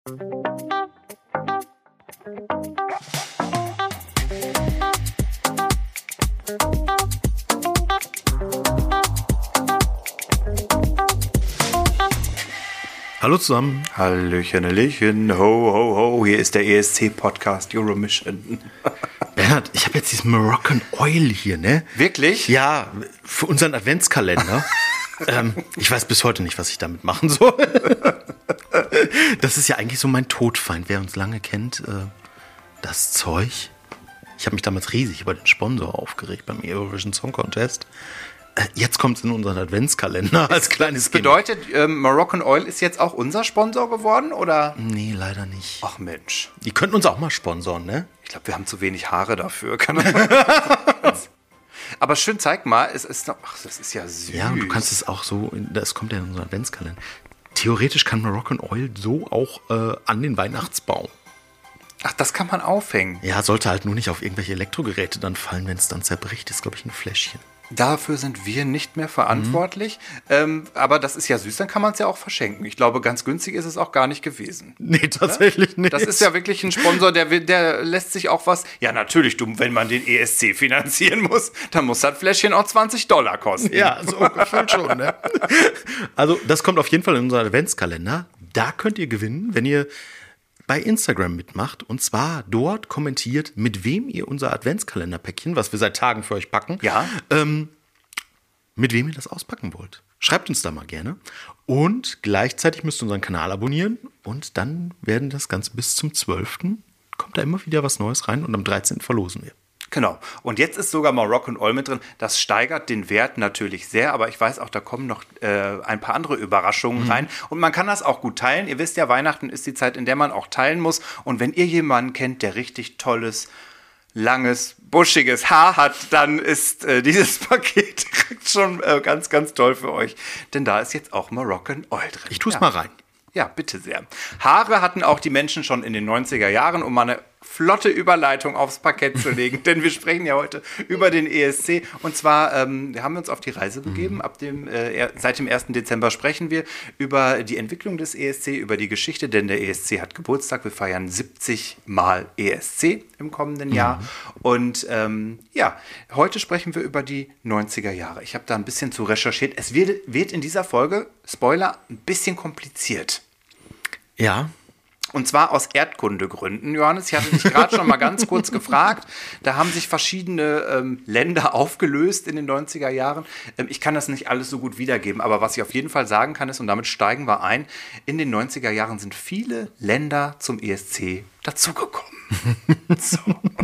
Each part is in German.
Hallo zusammen. Hallöchen, Hallöchen, ho, ho, ho. Hier ist der ESC-Podcast Euromission. Bernhard, ich habe jetzt dieses Moroccan Oil hier, ne? Wirklich? Ja, für unseren Adventskalender. Ich weiß bis heute nicht, was ich damit machen soll. Das ist ja eigentlich so mein Todfeind. Wer uns lange kennt, das Zeug. Ich habe mich damals riesig über den Sponsor aufgeregt beim Eurovision Song Contest. Jetzt kommt es in unseren Adventskalender als kleines Kind. Bedeutet, Moroccan Oil ist jetzt auch unser Sponsor geworden, oder? Nee, leider nicht. Ach Mensch. Die könnten uns auch mal sponsoren, ne? Ich glaube, wir haben zu wenig Haare dafür. Aber schön, zeig mal. Es ist noch, ach, das ist ja süß. Ja, und du kannst es auch so, das kommt ja in unseren Adventskalender. Theoretisch kann Moroccan Oil so auch an den Weihnachtsbaum. Ach, das kann man aufhängen. Ja, sollte halt nur nicht auf irgendwelche Elektrogeräte dann fallen, wenn es dann zerbricht. Das ist, glaube ich, ein Fläschchen. Dafür sind wir nicht mehr verantwortlich. Aber das ist ja süß, dann kann man es ja auch verschenken. Ich glaube, ganz günstig ist es auch gar nicht gewesen. Nee, tatsächlich nicht. Das ist ja wirklich ein Sponsor, der lässt sich auch was... Ja, natürlich, wenn man den ESC finanzieren muss, dann muss das Fläschchen auch $20 kosten. Ja, so ungefähr schon, ne? Also, das kommt auf jeden Fall in unseren Adventskalender. Da könnt ihr gewinnen, wenn ihr bei Instagram mitmacht, und zwar dort kommentiert, mit wem ihr unser Adventskalender-Päckchen, was wir seit Tagen für euch packen, Ja. Mit wem ihr das auspacken wollt. Schreibt uns da mal gerne. Und gleichzeitig müsst ihr unseren Kanal abonnieren und dann werden das Ganze bis zum 12. kommt da immer wieder was Neues rein und am 13. verlosen wir. Genau. Und jetzt ist sogar Moroccan Oil mit drin. Das steigert den Wert natürlich sehr, aber ich weiß auch, da kommen noch ein paar andere Überraschungen rein. Und man kann das auch gut teilen. Ihr wisst ja, Weihnachten ist die Zeit, in der man auch teilen muss. Und wenn ihr jemanden kennt, der richtig tolles, langes, buschiges Haar hat, dann ist dieses Paket direkt schon ganz, ganz toll für euch. Denn da ist jetzt auch Moroccan Oil drin. Ich tue es mal rein. Ja, bitte sehr. Haare hatten auch die Menschen schon in den 90er Jahren, um mal eine flotte Überleitung aufs Parkett zu legen, denn wir sprechen ja heute über den ESC. Und zwar haben wir uns auf die Reise begeben. Seit dem 1. Dezember sprechen wir über die Entwicklung des ESC, über die Geschichte, denn der ESC hat Geburtstag. Wir feiern 70 Mal ESC im kommenden Jahr. Und heute sprechen wir über die 90er Jahre. Ich habe da ein bisschen zu recherchiert. Es wird in dieser Folge, Spoiler, ein bisschen kompliziert. Ja. Und zwar aus Erdkundegründen, Johannes. Ich hatte dich gerade schon mal ganz kurz gefragt. Da haben sich verschiedene Länder aufgelöst in den 90er Jahren. Ich kann das nicht alles so gut wiedergeben, aber was ich auf jeden Fall sagen kann ist, und damit steigen wir ein, in den 90er Jahren sind viele Länder zum ESC dazugekommen. So.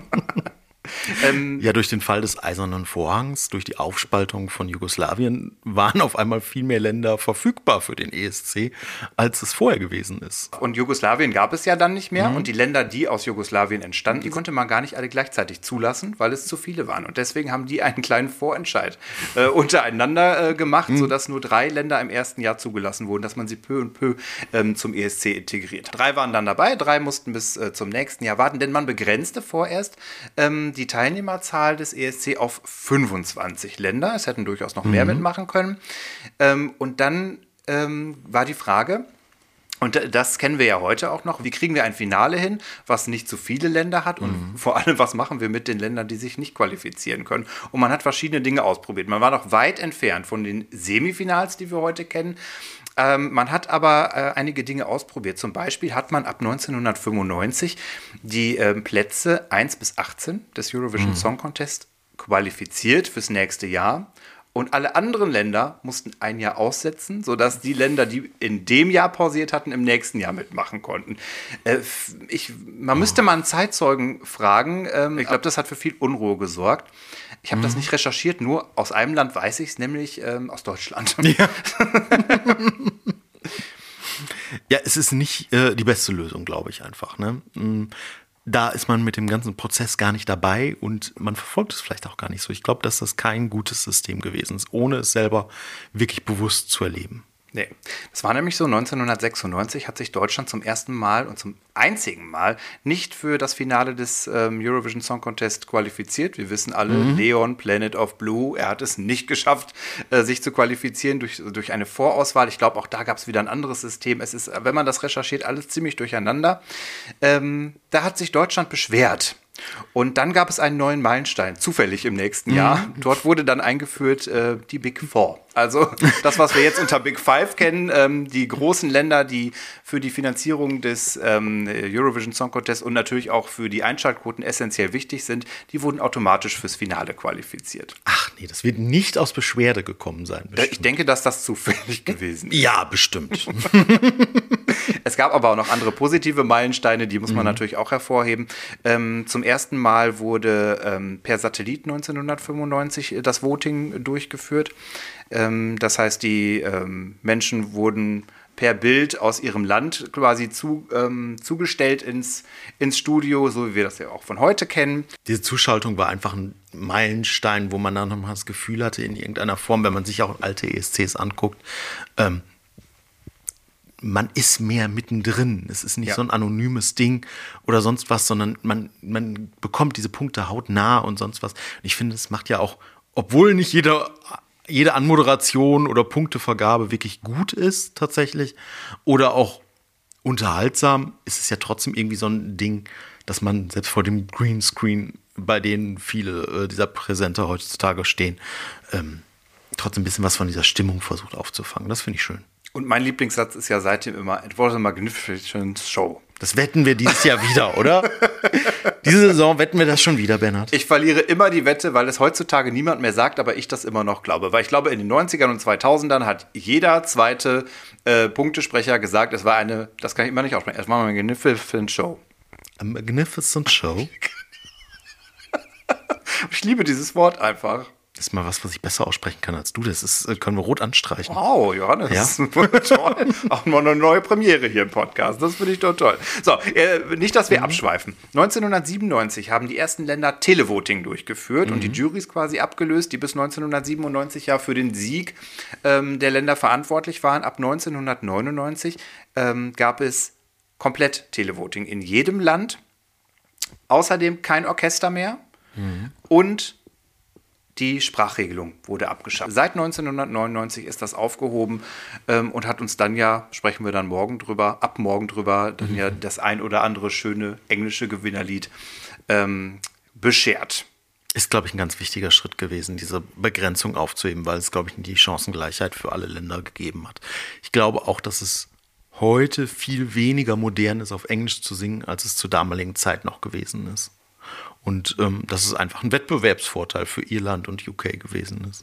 Ja, durch den Fall des Eisernen Vorhangs, durch die Aufspaltung von Jugoslawien waren auf einmal viel mehr Länder verfügbar für den ESC, als es vorher gewesen ist. Und Jugoslawien gab es ja dann nicht mehr. Und die Länder, die aus Jugoslawien entstanden, die konnte man gar nicht alle gleichzeitig zulassen, weil es zu viele waren. Und deswegen haben die einen kleinen Vorentscheid untereinander gemacht, sodass nur 3 Länder im ersten Jahr zugelassen wurden, dass man sie peu und peu zum ESC integriert hat. 3 waren dann dabei, 3 mussten bis zum nächsten Jahr warten, denn man begrenzte vorerst die Teilnehmerzahl des ESC auf 25 Länder. Es hätten durchaus noch mehr mitmachen können. Und dann war die Frage, und das kennen wir ja heute auch noch, wie kriegen wir ein Finale hin, was nicht zu viele Länder hat und vor allem, was machen wir mit den Ländern, die sich nicht qualifizieren können. Und man hat verschiedene Dinge ausprobiert. Man war noch weit entfernt von den Semifinals, die wir heute kennen. Man hat aber einige Dinge ausprobiert. Zum Beispiel hat man ab 1995 die Plätze 1 bis 18 des Eurovision Song Contest qualifiziert fürs nächste Jahr. Und alle anderen Länder mussten ein Jahr aussetzen, sodass die Länder, die in dem Jahr pausiert hatten, im nächsten Jahr mitmachen konnten. Man müsste mal einen Zeitzeugen fragen. Ich glaube, das hat für viel Unruhe gesorgt. Ich habe das nicht recherchiert, nur aus einem Land weiß ich es, nämlich aus Deutschland. Ja. Ja, es ist nicht die beste Lösung, glaube ich einfach. Ne? Da ist man mit dem ganzen Prozess gar nicht dabei und man verfolgt es vielleicht auch gar nicht so. Ich glaube, dass das kein gutes System gewesen ist, ohne es selber wirklich bewusst zu erleben. Nee, das war nämlich so, 1996 hat sich Deutschland zum ersten Mal und zum einzigen Mal nicht für das Finale des Eurovision Song Contest qualifiziert. Wir wissen alle, Leon, Planet of Blue, er hat es nicht geschafft, sich zu qualifizieren durch eine Vorauswahl. Ich glaube, auch da gab es wieder ein anderes System. Es ist, wenn man das recherchiert, alles ziemlich durcheinander. Da hat sich Deutschland beschwert. Und dann gab es einen neuen Meilenstein, zufällig im nächsten Jahr. Dort wurde dann eingeführt die Big Four. Also das, was wir jetzt unter Big Five kennen, die großen Länder, die für die Finanzierung des Eurovision Song Contest und natürlich auch für die Einschaltquoten essentiell wichtig sind, die wurden automatisch fürs Finale qualifiziert. Ach nee, das wird nicht aus Beschwerde gekommen sein. Bestimmt. Ich denke, dass das zufällig gewesen ist. Ja, bestimmt. Es gab aber auch noch andere positive Meilensteine, die muss man natürlich auch hervorheben. Zum ersten Mal wurde per Satellit 1995 das Voting durchgeführt. Das heißt, die Menschen wurden per Bild aus ihrem Land quasi zugestellt ins Studio, so wie wir das ja auch von heute kennen. Diese Zuschaltung war einfach ein Meilenstein, wo man dann nochmal das Gefühl hatte, in irgendeiner Form, wenn man sich auch alte ESCs anguckt, man ist mehr mittendrin. Es ist nicht so ein anonymes Ding oder sonst was, sondern man bekommt diese Punkte hautnah und sonst was. Und ich finde, es macht ja auch, obwohl nicht jede Anmoderation oder Punktevergabe wirklich gut ist tatsächlich oder auch unterhaltsam, ist es ja trotzdem irgendwie so ein Ding, dass man selbst vor dem Greenscreen, bei denen viele dieser Präsenter heutzutage stehen, trotzdem ein bisschen was von dieser Stimmung versucht aufzufangen. Das finde ich schön. Und mein Lieblingssatz ist ja seitdem immer, it was a magnificent show. Das wetten wir dieses Jahr wieder, oder? Diese Saison wetten wir das schon wieder, Bernhard. Ich verliere immer die Wette, weil es heutzutage niemand mehr sagt, aber ich das immer noch glaube. Weil ich glaube, in den 90ern und 2000ern hat jeder zweite Punktesprecher gesagt, es war das kann ich immer nicht aussprechen, es war eine magnificent show. A magnificent show? Ich liebe dieses Wort einfach. Das ist mal was ich besser aussprechen kann als du. Können wir rot anstreichen. Wow, Johannes. Ja? Toll. Auch mal eine neue Premiere hier im Podcast. Das finde ich doch toll. So, nicht, dass wir abschweifen. 1997 haben die ersten Länder Televoting durchgeführt und die Jurys quasi abgelöst, die bis 1997 ja für den Sieg der Länder verantwortlich waren. Ab 1999 gab es komplett Televoting in jedem Land. Außerdem kein Orchester mehr und die Sprachregelung wurde abgeschafft. Seit 1999 ist das aufgehoben und hat uns dann ja, sprechen wir dann ab morgen drüber, dann ja das ein oder andere schöne englische Gewinnerlied beschert. Ist, glaube ich, ein ganz wichtiger Schritt gewesen, diese Begrenzung aufzuheben, weil es, glaube ich, die Chancengleichheit für alle Länder gegeben hat. Ich glaube auch, dass es heute viel weniger modern ist, auf Englisch zu singen, als es zur damaligen Zeit noch gewesen ist. Und dass es einfach ein Wettbewerbsvorteil für Irland und UK gewesen ist.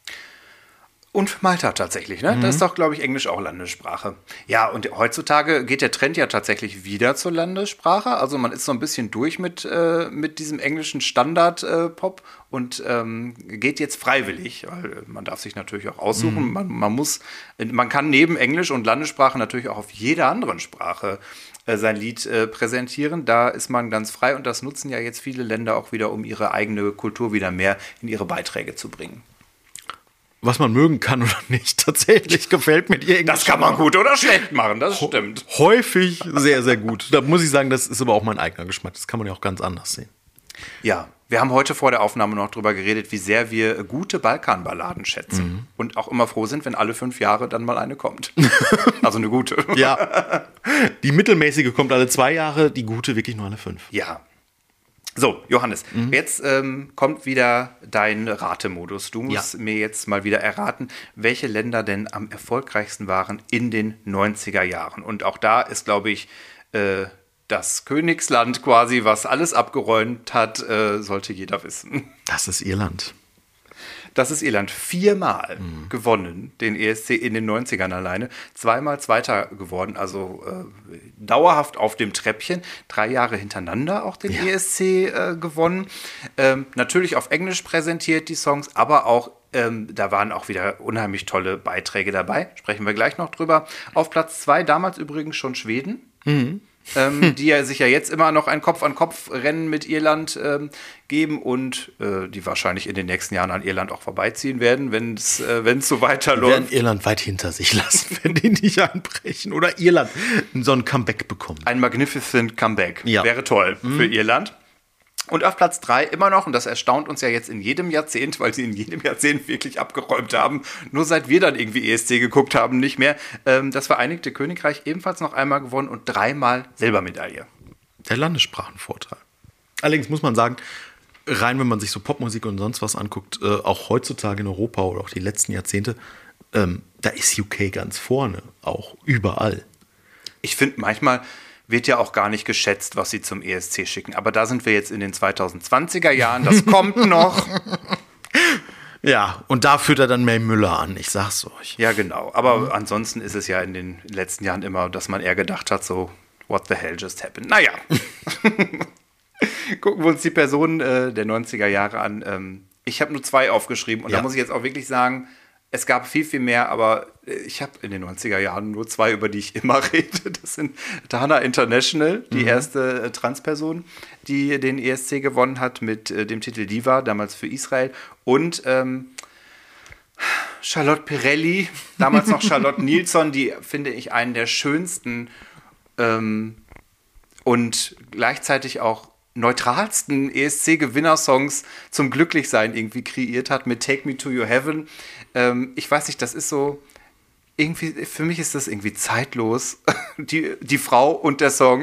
Und für Malta tatsächlich, ne? Das ist doch, glaube ich, Englisch auch Landessprache. Ja, und heutzutage geht der Trend ja tatsächlich wieder zur Landessprache. Also man ist so ein bisschen durch mit diesem englischen Standard-Pop und geht jetzt freiwillig, weil man darf sich natürlich auch aussuchen. Man kann neben Englisch und Landessprache natürlich auch auf jeder anderen Sprache sein Lied präsentieren. Da ist man ganz frei und das nutzen ja jetzt viele Länder auch wieder, um ihre eigene Kultur wieder mehr in ihre Beiträge zu bringen. Was man mögen kann oder nicht, tatsächlich gefällt mir die Englisch. Das kann man gut oder schlecht machen, das stimmt. Häufig sehr, sehr gut. Da muss ich sagen, das ist aber auch mein eigener Geschmack. Das kann man ja auch ganz anders sehen. Ja, wir haben heute vor der Aufnahme noch drüber geredet, wie sehr wir gute Balkanballaden schätzen. Und auch immer froh sind, wenn alle 5 Jahre dann mal eine kommt. Also eine gute. Ja, die mittelmäßige kommt alle 2 Jahre, die gute wirklich nur alle 5. Ja. So, Johannes, jetzt kommt wieder dein Ratemodus. Du musst mir jetzt mal wieder erraten, welche Länder denn am erfolgreichsten waren in den 90er Jahren. Und auch da ist, glaube ich, das Königsland quasi, was alles abgeräumt hat, sollte jeder wissen. Das ist Irland. Das ist Irland. 4-mal gewonnen, den ESC in den 90ern alleine. 2-mal Zweiter geworden, also dauerhaft auf dem Treppchen. 3 Jahre hintereinander auch den ESC gewonnen. Natürlich auf Englisch präsentiert die Songs, aber auch da waren auch wieder unheimlich tolle Beiträge dabei. Sprechen wir gleich noch drüber. Auf Platz 2 damals übrigens schon Schweden. die ja sich ja jetzt immer noch ein Kopf-an-Kopf-Rennen mit Irland geben und die wahrscheinlich in den nächsten Jahren an Irland auch vorbeiziehen werden, wenn es so weiterläuft. Die werden Irland weit hinter sich lassen, wenn die nicht einbrechen. Oder Irland so ein Comeback bekommen. Ein magnificent Comeback. Wäre toll für Irland. Und auf Platz 3 immer noch, und das erstaunt uns ja jetzt in jedem Jahrzehnt, weil sie in jedem Jahrzehnt wirklich abgeräumt haben, nur seit wir dann irgendwie ESC geguckt haben, nicht mehr, das Vereinigte Königreich ebenfalls noch einmal gewonnen und 3-mal Silbermedaille. Der Landessprachenvorteil. Allerdings muss man sagen, rein wenn man sich so Popmusik und sonst was anguckt, auch heutzutage in Europa oder auch die letzten Jahrzehnte, da ist UK ganz vorne, auch überall. Ich finde manchmal wird ja auch gar nicht geschätzt, was sie zum ESC schicken. Aber da sind wir jetzt in den 2020er Jahren. Das kommt noch. Ja, und da führt er dann May Müller an, ich sag's euch. Ja, genau. Aber ansonsten ist es ja in den letzten Jahren immer, dass man eher gedacht hat, so, what the hell just happened? Naja. Gucken wir uns die Personen der 90er Jahre an. Ich habe nur 2 aufgeschrieben. Und da muss ich jetzt auch wirklich sagen, es gab viel, viel mehr, aber ich habe in den 90er Jahren nur 2, über die ich immer rede. Das sind Dana International, die erste Transperson, die den ESC gewonnen hat mit dem Titel Diva, damals für Israel. Und Charlotte Pirelli, damals noch Charlotte Nilsson, die finde ich einen der schönsten und gleichzeitig auch neutralsten ESC-Gewinnersongs zum Glücklichsein irgendwie kreiert hat mit Take Me to Your Heaven. Ich weiß nicht, das ist so, irgendwie, für mich ist das irgendwie zeitlos, die Frau und der Song.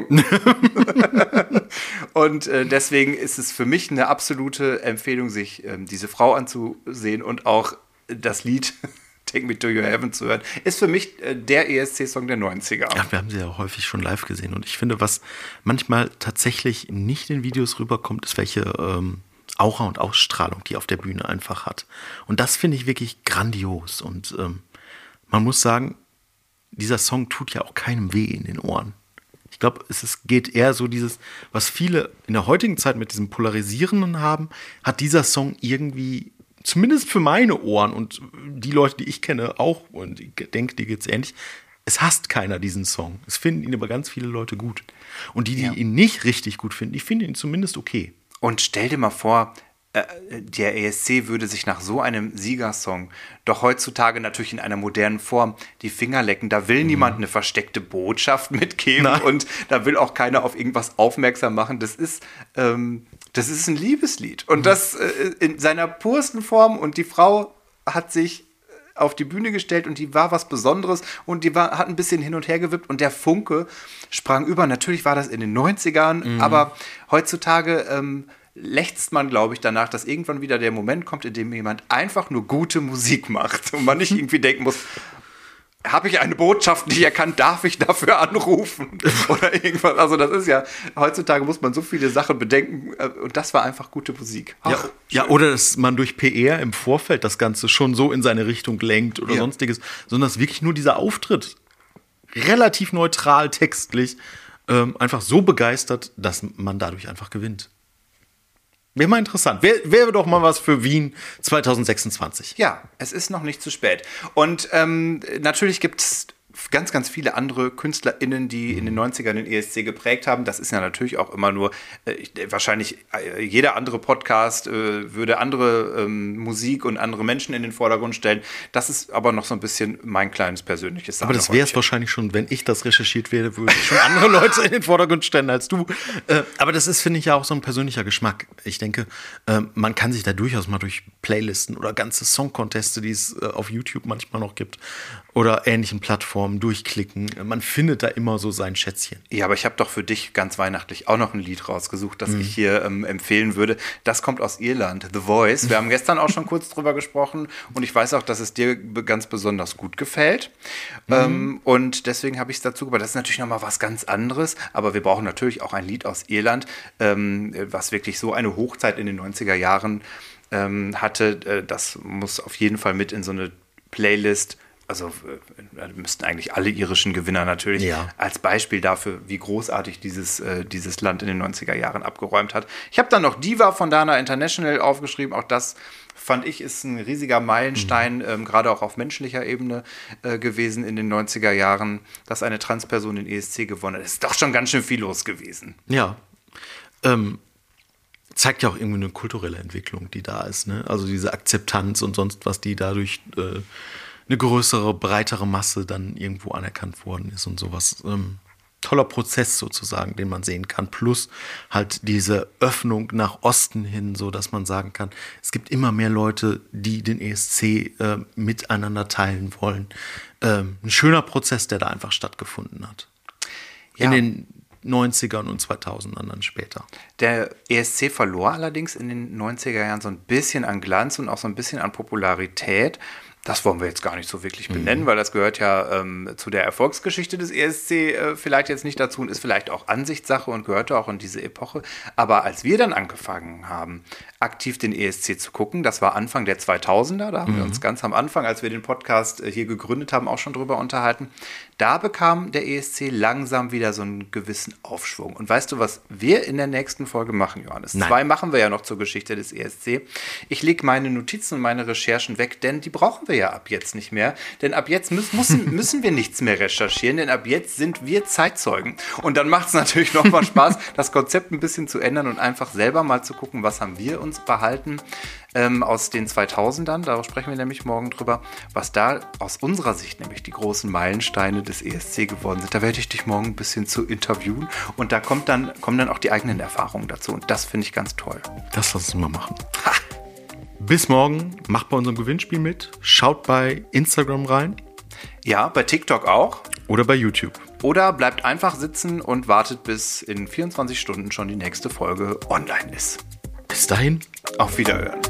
Und deswegen ist es für mich eine absolute Empfehlung, sich diese Frau anzusehen und auch das Lied Take Me to Your Heaven zu hören. Ist für mich der ESC-Song der 90er. Ja, wir haben sie ja häufig schon live gesehen. Und ich finde, was manchmal tatsächlich nicht in Videos rüberkommt, ist, welche Aura und Ausstrahlung die auf der Bühne einfach hat. Und das finde ich wirklich grandios. Und man muss sagen, dieser Song tut ja auch keinem weh in den Ohren. Ich glaube, geht eher so dieses, was viele in der heutigen Zeit mit diesem Polarisierenden haben, hat dieser Song irgendwie, zumindest für meine Ohren und die Leute, die ich kenne, auch, und ich denke, dir geht's ähnlich, es hasst keiner diesen Song. Es finden ihn aber ganz viele Leute gut. Und die ihn nicht richtig gut finden, die finden ihn zumindest okay. Und stell dir mal vor, der ESC würde sich nach so einem Siegersong doch heutzutage natürlich in einer modernen Form die Finger lecken. Da will niemand eine versteckte Botschaft mitgeben. Nein. Und da will auch keiner auf irgendwas aufmerksam machen. Das ist ein Liebeslied. Und das in seiner pursten Form. Und die Frau hat sich auf die Bühne gestellt und die war was Besonderes und hat ein bisschen hin und her gewippt und der Funke sprang über. Natürlich war das in den 90ern, aber heutzutage lechzt man, glaube ich, danach, dass irgendwann wieder der Moment kommt, in dem jemand einfach nur gute Musik macht und man nicht irgendwie denken muss, habe ich eine Botschaft nicht erkannt, darf ich dafür anrufen? Oder irgendwas. Also das ist ja, heutzutage muss man so viele Sachen bedenken und das war einfach gute Musik. Ja, oder dass man durch PR im Vorfeld das Ganze schon so in seine Richtung lenkt oder sonstiges, sondern dass wirklich nur dieser Auftritt relativ neutral textlich einfach so begeistert, dass man dadurch einfach gewinnt. Wäre mal interessant. Wäre doch mal was für Wien 2026. Ja, es ist noch nicht zu spät. Und natürlich gibt es ganz, ganz viele andere KünstlerInnen, die in den 90ern den ESC geprägt haben. Das ist ja natürlich auch immer nur, wahrscheinlich jeder andere Podcast würde andere Musik und andere Menschen in den Vordergrund stellen. Das ist aber noch so ein bisschen mein kleines persönliches Sache. Aber das wäre es wahrscheinlich schon, wenn ich das recherchiert werde, würde ich schon andere Leute in den Vordergrund stellen als du. Aber das ist, finde ich, ja auch so ein persönlicher Geschmack. Ich denke, man kann sich da durchaus mal durch Playlisten oder ganze Song-Conteste, die es auf YouTube manchmal noch gibt, oder ähnlichen Plattformen durchklicken. Man findet da immer so sein Schätzchen. Ja, aber ich habe doch für dich ganz weihnachtlich auch noch ein Lied rausgesucht, das ich hier empfehlen würde. Das kommt aus Irland, The Voice. Wir haben gestern auch schon kurz drüber gesprochen und ich weiß auch, dass es dir ganz besonders gut gefällt. Und deswegen habe ich es dazu gebracht. Das ist natürlich nochmal was ganz anderes, aber wir brauchen natürlich auch ein Lied aus Irland, was wirklich so eine Hochzeit in den 90er Jahren hatte. Das muss auf jeden Fall mit in so eine Playlist also müssten eigentlich alle irischen Gewinner natürlich als Beispiel dafür, wie großartig dieses Land in den 90er Jahren abgeräumt hat. Ich habe dann noch Diva von Dana International aufgeschrieben. Auch das fand ich ist ein riesiger Meilenstein, gerade auch auf menschlicher Ebene gewesen in den 90er Jahren, dass eine Transperson den ESC gewonnen hat. Es ist doch schon ganz schön viel los gewesen. Ja, zeigt ja auch irgendwie eine kulturelle Entwicklung, die da ist. Ne? Also diese Akzeptanz und sonst was, die dadurch eine größere, breitere Masse dann irgendwo anerkannt worden ist und sowas. Toller Prozess sozusagen, den man sehen kann. Plus halt diese Öffnung nach Osten hin, so dass man sagen kann, es gibt immer mehr Leute, die den ESC miteinander teilen wollen. Ein schöner Prozess, der da einfach stattgefunden hat. Ja. In den 90ern und 2000ern dann später. Der ESC verlor allerdings in den 90er Jahren so ein bisschen an Glanz und auch so ein bisschen an Popularität. Das wollen wir jetzt gar nicht so wirklich benennen, weil das gehört ja zu der Erfolgsgeschichte des ESC vielleicht jetzt nicht dazu und ist vielleicht auch Ansichtssache und gehörte auch in diese Epoche. Aber als wir dann angefangen haben, aktiv den ESC zu gucken, das war Anfang der 2000er, da haben wir uns ganz am Anfang, als wir den Podcast hier gegründet haben, auch schon drüber unterhalten. Da bekam der ESC langsam wieder so einen gewissen Aufschwung. Und weißt du, was wir in der nächsten Folge machen, Johannes? Nein. 2 machen wir ja noch zur Geschichte des ESC. Ich lege meine Notizen und meine Recherchen weg, denn die brauchen wir ja ab jetzt nicht mehr. Denn ab jetzt müssen wir nichts mehr recherchieren, denn ab jetzt sind wir Zeitzeugen. Und dann macht es natürlich noch mal Spaß, das Konzept ein bisschen zu ändern und einfach selber mal zu gucken, was haben wir uns behalten aus den 2000ern. Da sprechen wir nämlich morgen drüber, was da aus unserer Sicht nämlich die großen Meilensteine des ESC geworden sind. Da werde ich dich morgen ein bisschen zu interviewen und da kommen dann auch die eigenen Erfahrungen dazu. Und das finde ich ganz toll. Das lass uns mal machen. Ha! Bis morgen, macht bei unserem Gewinnspiel mit, schaut bei Instagram rein. Ja, bei TikTok auch. Oder bei YouTube. Oder bleibt einfach sitzen und wartet, bis in 24 Stunden schon die nächste Folge online ist. Bis dahin. Auf Wiederhören.